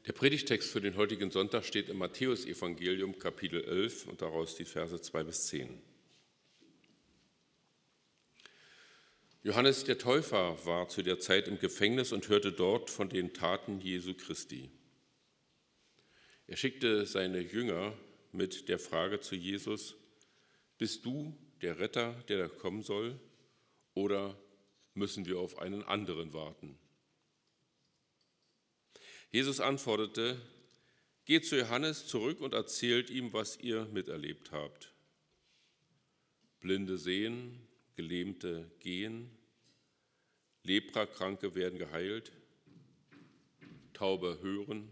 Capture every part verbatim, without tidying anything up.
Der Predigtext für den heutigen Sonntag steht im Matthäusevangelium Kapitel elf und daraus die Verse zwei bis zehn. Johannes der Täufer war zu der Zeit im Gefängnis und hörte dort von den Taten Jesu Christi. Er schickte seine Jünger mit der Frage zu Jesus: Bist du der Retter, der da kommen soll, oder müssen wir auf einen anderen warten? Jesus antwortete: Geht zu Johannes zurück und erzählt ihm, was ihr miterlebt habt. Blinde sehen, Gelähmte gehen, Leprakranke werden geheilt, Taube hören,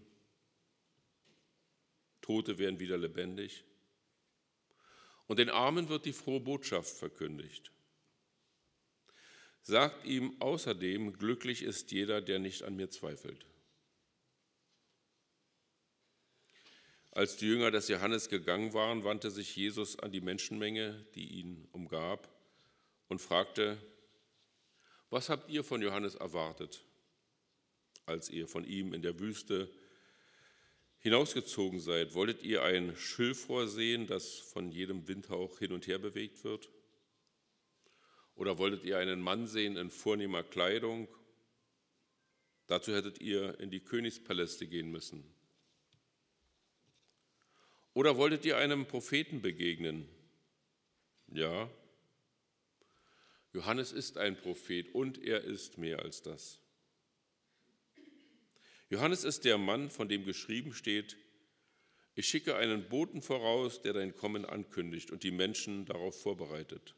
Tote werden wieder lebendig und den Armen wird die frohe Botschaft verkündigt. Sagt ihm außerdem: Glücklich ist jeder, der nicht an mir zweifelt. Als die Jünger des Johannes gegangen waren, wandte sich Jesus an die Menschenmenge, die ihn umgab, und fragte: Was habt ihr von Johannes erwartet, als ihr von ihm in der Wüste hinausgezogen seid? Wolltet ihr ein Schilfrohr sehen, das von jedem Windhauch hin und her bewegt wird? Oder wolltet ihr einen Mann sehen in vornehmer Kleidung? Dazu hättet ihr in die Königspaläste gehen müssen. Oder wolltet ihr einem Propheten begegnen? Ja, Johannes ist ein Prophet und er ist mehr als das. Johannes ist der Mann, von dem geschrieben steht: Ich schicke einen Boten voraus, der dein Kommen ankündigt und die Menschen darauf vorbereitet.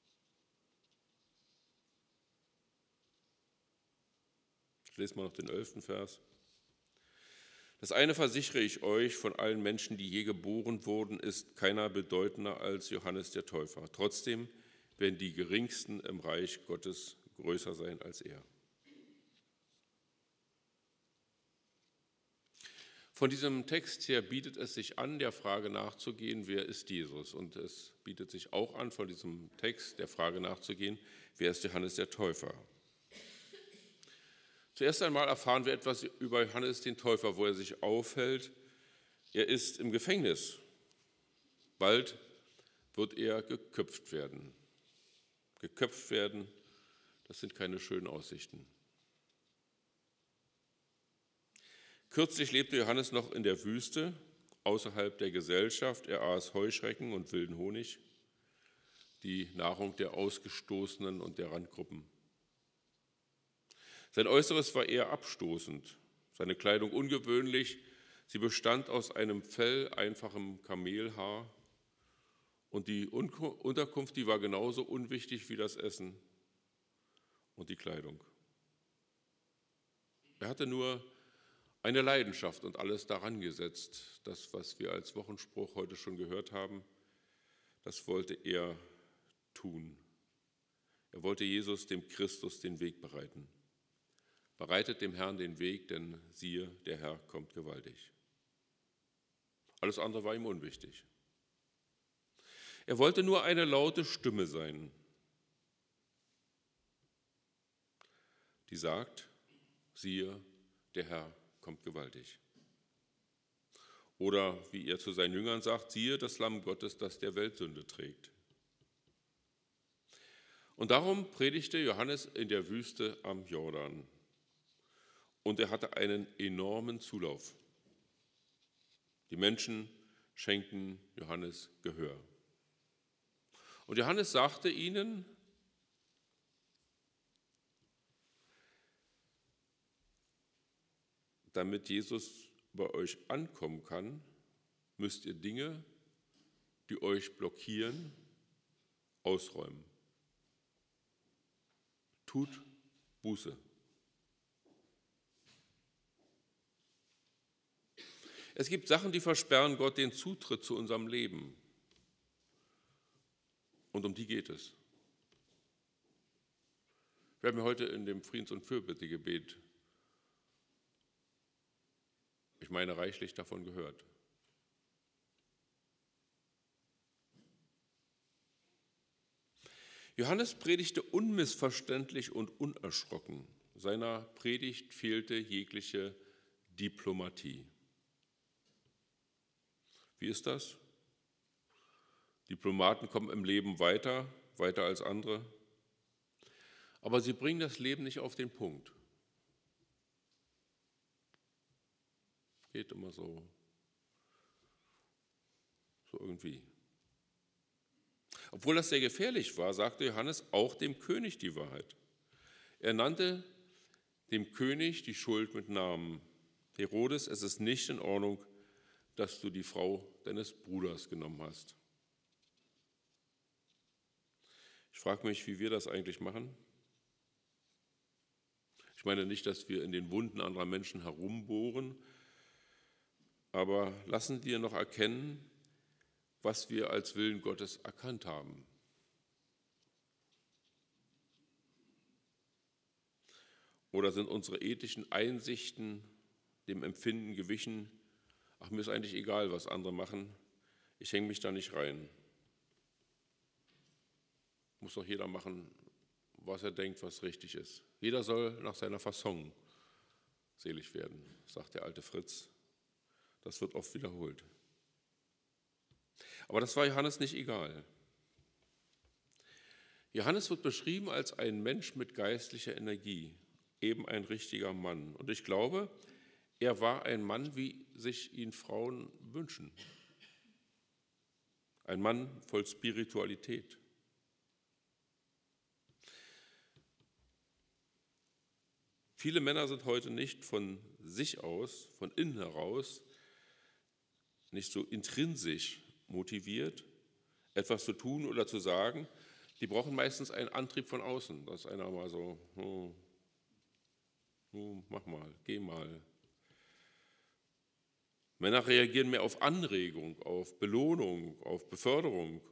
Ich lese mal noch den elften Vers. Das eine versichere ich euch: Von allen Menschen, die je geboren wurden, ist keiner bedeutender als Johannes der Täufer. Trotzdem werden die Geringsten im Reich Gottes größer sein als er. Von diesem Text her bietet es sich an, der Frage nachzugehen: Wer ist Jesus? Und es bietet sich auch an, von diesem Text der Frage nachzugehen: Wer ist Johannes der Täufer? Zuerst einmal erfahren wir etwas über Johannes den Täufer, wo er sich aufhält. Er ist im Gefängnis. Bald wird er geköpft werden. Geköpft werden, das sind keine schönen Aussichten. Kürzlich lebte Johannes noch in der Wüste, außerhalb der Gesellschaft. Er aß Heuschrecken und wilden Honig, die Nahrung der Ausgestoßenen und der Randgruppen. Sein Äußeres war eher abstoßend, seine Kleidung ungewöhnlich. Sie bestand aus einem Fell, einfachem Kamelhaar. Und die Unterkunft, die war genauso unwichtig wie das Essen und die Kleidung. Er hatte nur eine Leidenschaft und alles daran gesetzt. Das, was wir als Wochenspruch heute schon gehört haben, das wollte er tun. Er wollte Jesus, dem Christus, den Weg bereiten. Bereitet dem Herrn den Weg, denn siehe, der Herr kommt gewaltig. Alles andere war ihm unwichtig. Er wollte nur eine laute Stimme sein, die sagt: Siehe, der Herr kommt gewaltig. Oder wie er zu seinen Jüngern sagt: Siehe, das Lamm Gottes, das der Welt Sünde trägt. Und darum predigte Johannes in der Wüste am Jordan. Und er hatte einen enormen Zulauf. Die Menschen schenkten Johannes Gehör. Und Johannes sagte ihnen: Damit Jesus bei euch ankommen kann, müsst ihr Dinge, die euch blockieren, ausräumen. Tut Buße. Es gibt Sachen, die versperren Gott den Zutritt zu unserem Leben. Und um die geht es. Wir haben ja heute in dem Friedens- und Fürbittegebet, ich meine, reichlich davon gehört. Johannes predigte unmissverständlich und unerschrocken. Seiner Predigt fehlte jegliche Diplomatie. Wie ist das? Diplomaten kommen im Leben weiter, weiter als andere, aber sie bringen das Leben nicht auf den Punkt. Geht immer so, so irgendwie. Obwohl das sehr gefährlich war, sagte Johannes auch dem König die Wahrheit. Er nannte dem König die Schuld mit Namen. Herodes, es ist nicht in Ordnung, dass du die Frau deines Bruders genommen hast. Ich frage mich, wie wir das eigentlich machen. Ich meine nicht, dass wir in den Wunden anderer Menschen herumbohren, aber lassen wir noch erkennen, was wir als Willen Gottes erkannt haben. Oder sind unsere ethischen Einsichten dem Empfinden gewichen? Ach, mir ist eigentlich egal, was andere machen. Ich hänge mich da nicht rein. Muss doch jeder machen, was er denkt, was richtig ist. Jeder soll nach seiner Fasson selig werden, sagt der alte Fritz. Das wird oft wiederholt. Aber das war Johannes nicht egal. Johannes wird beschrieben als ein Mensch mit geistlicher Energie, eben ein richtiger Mann. Und ich glaube, er war ein Mann, wie sich ihn Frauen wünschen. Ein Mann voll Spiritualität. Viele Männer sind heute nicht von sich aus, von innen heraus, nicht so intrinsisch motiviert, etwas zu tun oder zu sagen. Die brauchen meistens einen Antrieb von außen, dass einer mal so, oh, oh, mach mal, geh mal. Männer reagieren mehr auf Anregung, auf Belohnung, auf Beförderung.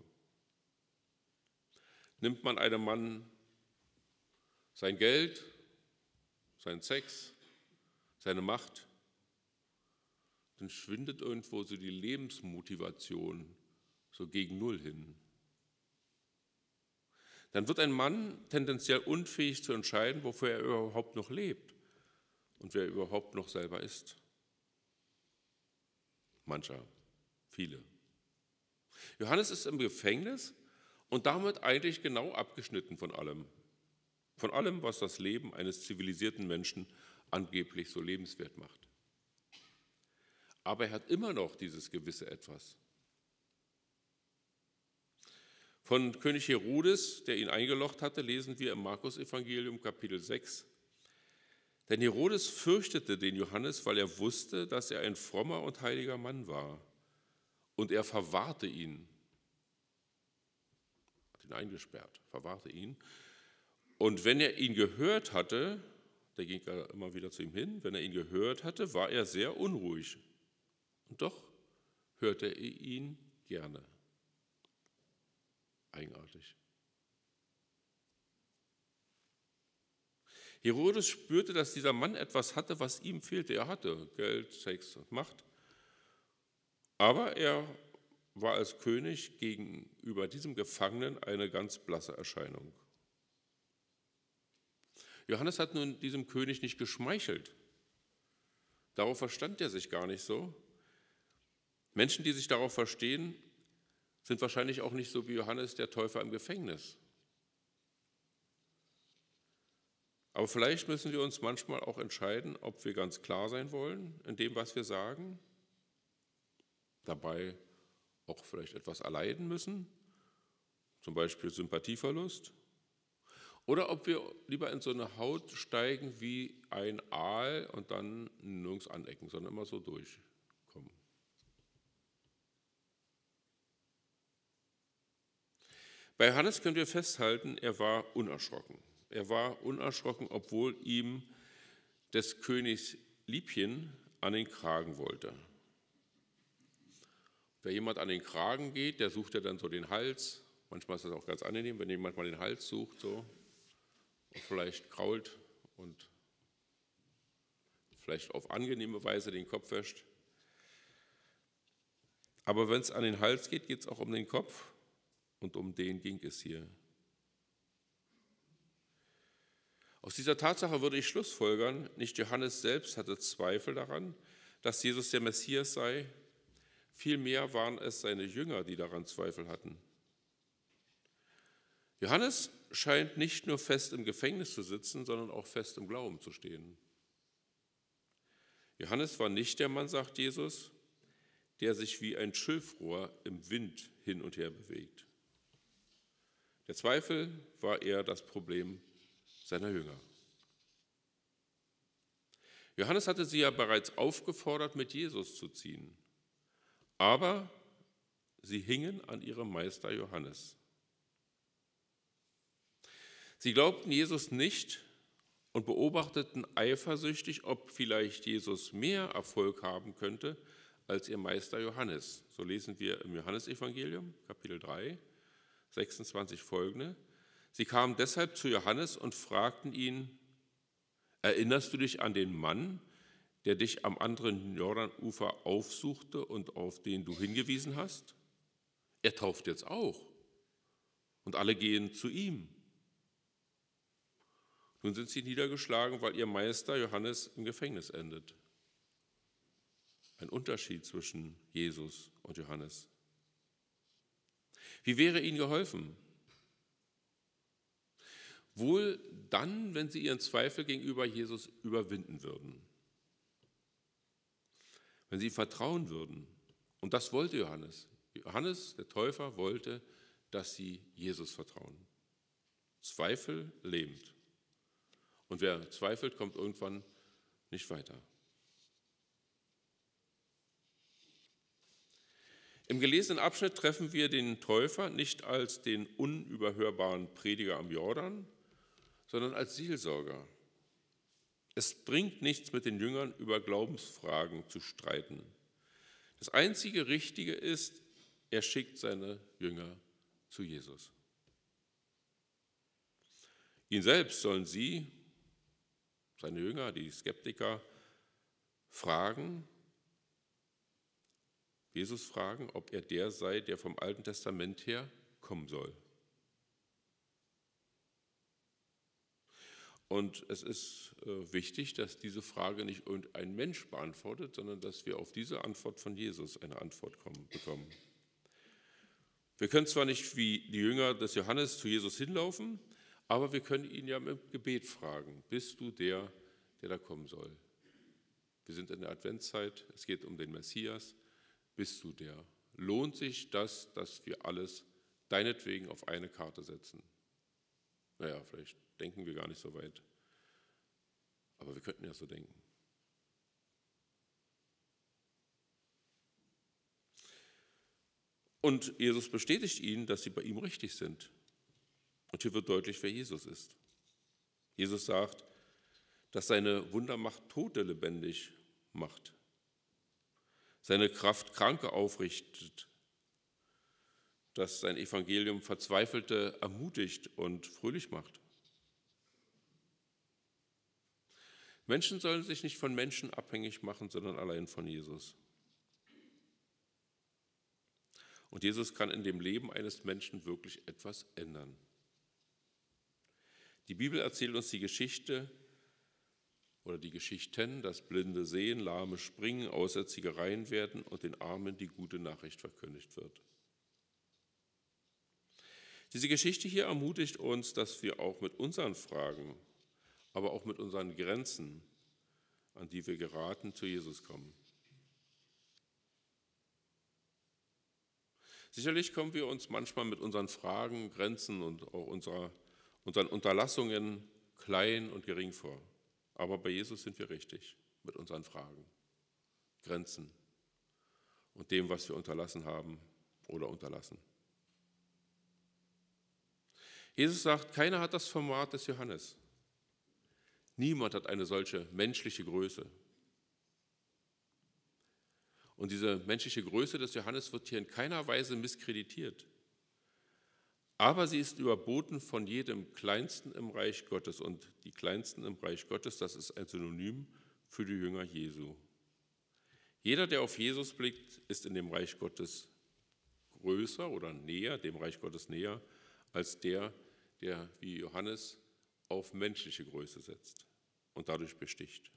Nimmt man einem Mann sein Geld, seinen Sex, seine Macht, dann schwindet irgendwo so die Lebensmotivation so gegen Null hin. Dann wird ein Mann tendenziell unfähig zu entscheiden, wofür er überhaupt noch lebt und wer überhaupt noch selber ist. Mancher, viele. Johannes ist im Gefängnis und damit eigentlich genau abgeschnitten von allem. Von allem, was das Leben eines zivilisierten Menschen angeblich so lebenswert macht. Aber er hat immer noch dieses gewisse Etwas. Von König Herodes, der ihn eingelocht hatte, lesen wir im Markus-Evangelium Kapitel sechs. Denn Herodes fürchtete den Johannes, weil er wusste, dass er ein frommer und heiliger Mann war. Und er verwahrte ihn. Hat ihn eingesperrt, verwahrte ihn. Und wenn er ihn gehört hatte, der ging ja immer wieder zu ihm hin, wenn er ihn gehört hatte, war er sehr unruhig. Und doch hörte er ihn gerne. Eigenartig. Herodes spürte, dass dieser Mann etwas hatte, was ihm fehlte. Er hatte Geld, Sex und Macht. Aber er war als König gegenüber diesem Gefangenen eine ganz blasse Erscheinung. Johannes hat nun diesem König nicht geschmeichelt. Darauf verstand er sich gar nicht so. Menschen, die sich darauf verstehen, sind wahrscheinlich auch nicht so wie Johannes der Täufer im Gefängnis. Aber vielleicht müssen wir uns manchmal auch entscheiden, ob wir ganz klar sein wollen in dem, was wir sagen, dabei auch vielleicht etwas erleiden müssen, zum Beispiel Sympathieverlust, oder ob wir lieber in so eine Haut steigen wie ein Aal und dann nirgends anecken, sondern immer so durchkommen. Bei Johannes können wir festhalten, er war unerschrocken. Er war unerschrocken, obwohl ihm des Königs Liebchen an den Kragen wollte. Wer jemand an den Kragen geht, der sucht ja dann so den Hals. Manchmal ist das auch ganz angenehm, wenn jemand mal den Hals sucht, so und vielleicht krault und vielleicht auf angenehme Weise den Kopf wäscht. Aber wenn es an den Hals geht, geht es auch um den Kopf. Und um den ging es hier. Aus dieser Tatsache würde ich schlussfolgern, nicht Johannes selbst hatte Zweifel daran, dass Jesus der Messias sei, vielmehr waren es seine Jünger, die daran Zweifel hatten. Johannes scheint nicht nur fest im Gefängnis zu sitzen, sondern auch fest im Glauben zu stehen. Johannes war nicht der Mann, sagt Jesus, der sich wie ein Schilfrohr im Wind hin und her bewegt. Der Zweifel war eher das Problem seiner Jünger. Johannes hatte sie ja bereits aufgefordert, mit Jesus zu ziehen, aber sie hingen an ihrem Meister Johannes. Sie glaubten Jesus nicht und beobachteten eifersüchtig, ob vielleicht Jesus mehr Erfolg haben könnte als ihr Meister Johannes. So lesen wir im Johannesevangelium, Kapitel drei, sechsundzwanzig folgende. Sie kamen deshalb zu Johannes und fragten ihn: Erinnerst du dich an den Mann, der dich am anderen Jordanufer aufsuchte und auf den du hingewiesen hast? Er tauft jetzt auch und alle gehen zu ihm. Nun sind sie niedergeschlagen, weil ihr Meister Johannes im Gefängnis endet. Ein Unterschied zwischen Jesus und Johannes. Wie wäre ihnen geholfen? Wohl dann, wenn sie ihren Zweifel gegenüber Jesus überwinden würden. Wenn sie vertrauen würden. Und das wollte Johannes. Johannes, der Täufer, wollte, dass sie Jesus vertrauen. Zweifel lähmt. Und wer zweifelt, kommt irgendwann nicht weiter. Im gelesenen Abschnitt treffen wir den Täufer nicht als den unüberhörbaren Prediger am Jordan, sondern als Seelsorger. Es bringt nichts, mit den Jüngern über Glaubensfragen zu streiten. Das einzige Richtige ist, er schickt seine Jünger zu Jesus. Ihn selbst sollen sie, seine Jünger, die Skeptiker, fragen, Jesus fragen, ob er der sei, der vom Alten Testament her kommen soll. Und es ist äh, wichtig, dass diese Frage nicht irgendein Mensch beantwortet, sondern dass wir auf diese Antwort von Jesus eine Antwort kommen, bekommen. Wir können zwar nicht wie die Jünger des Johannes zu Jesus hinlaufen, aber wir können ihn ja im Gebet fragen: Bist du der, der da kommen soll? Wir sind in der Adventszeit, es geht um den Messias. Bist du der? Lohnt sich das, dass wir alles deinetwegen auf eine Karte setzen? Naja, vielleicht denken wir gar nicht so weit, aber wir könnten ja so denken. Und Jesus bestätigt ihnen, dass sie bei ihm richtig sind. Und hier wird deutlich, wer Jesus ist. Jesus sagt, dass seine Wundermacht Tote lebendig macht, seine Kraft Kranke aufrichtet, dass sein Evangelium Verzweifelte ermutigt und fröhlich macht. Menschen sollen sich nicht von Menschen abhängig machen, sondern allein von Jesus. Und Jesus kann in dem Leben eines Menschen wirklich etwas ändern. Die Bibel erzählt uns die Geschichte oder die Geschichten, dass Blinde sehen, Lahme springen, Aussätzige rein werden und den Armen die gute Nachricht verkündigt wird. Diese Geschichte hier ermutigt uns, dass wir auch mit unseren Fragen, aber auch mit unseren Grenzen, an die wir geraten, zu Jesus kommen. Sicherlich kommen wir uns manchmal mit unseren Fragen, Grenzen und auch unserer, unseren Unterlassungen klein und gering vor. Aber bei Jesus sind wir richtig mit unseren Fragen, Grenzen und dem, was wir unterlassen haben oder unterlassen. Jesus sagt, keiner hat das Format des Johannes. Niemand hat eine solche menschliche Größe. Und diese menschliche Größe des Johannes wird hier in keiner Weise misskreditiert. Aber sie ist überboten von jedem Kleinsten im Reich Gottes. Und die Kleinsten im Reich Gottes, das ist ein Synonym für die Jünger Jesu. Jeder, der auf Jesus blickt, ist in dem Reich Gottes größer oder näher, dem Reich Gottes näher, als der, der wie Johannes auf menschliche Größe setzt und dadurch besticht.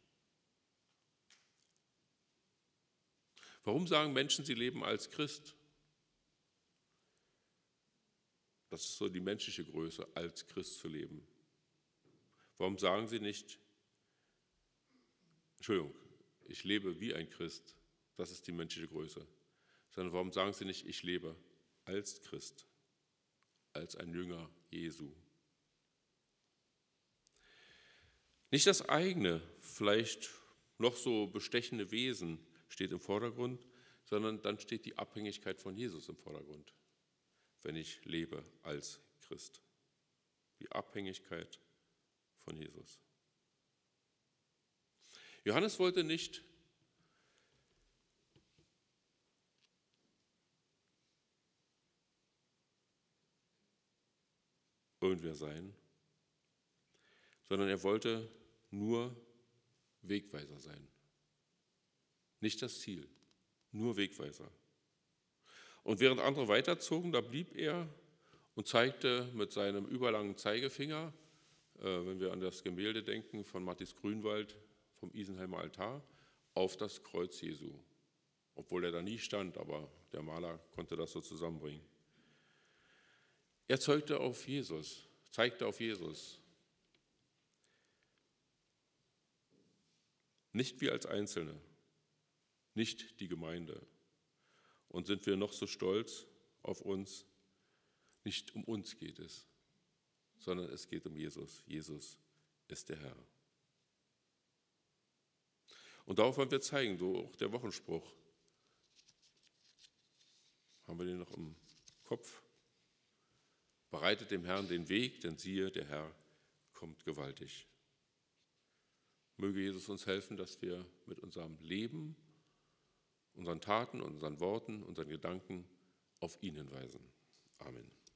Warum sagen Menschen, sie leben als Christ? Das ist so die menschliche Größe, als Christ zu leben. Warum sagen sie nicht, Entschuldigung, ich lebe wie ein Christ, das ist die menschliche Größe, sondern warum sagen sie nicht, ich lebe als Christ, als ein Jünger Jesu? Nicht das eigene, vielleicht noch so bestechende Wesen steht im Vordergrund, sondern dann steht die Abhängigkeit von Jesus im Vordergrund, wenn ich lebe als Christ. Die Abhängigkeit von Jesus. Johannes wollte nicht irgendwer sein, sondern er wollte nur Wegweiser sein. Nicht das Ziel, nur Wegweiser. Und während andere weiterzogen, da blieb er und zeigte mit seinem überlangen Zeigefinger, äh, wenn wir an das Gemälde denken von Matthias Grünwald vom Isenheimer Altar, auf das Kreuz Jesu. Obwohl er da nie stand, aber der Maler konnte das so zusammenbringen. Er zeigte auf Jesus, zeigte auf Jesus. Nicht wir als Einzelne, nicht die Gemeinde. Und sind wir noch so stolz auf uns, nicht um uns geht es, sondern es geht um Jesus. Jesus ist der Herr. Und darauf wollen wir zeigen, so auch der Wochenspruch. Haben wir den noch im Kopf? Bereitet dem Herrn den Weg, denn siehe, der Herr kommt gewaltig. Möge Jesus uns helfen, dass wir mit unserem Leben, unseren Taten, unseren Worten, unseren Gedanken auf ihn hinweisen. Amen.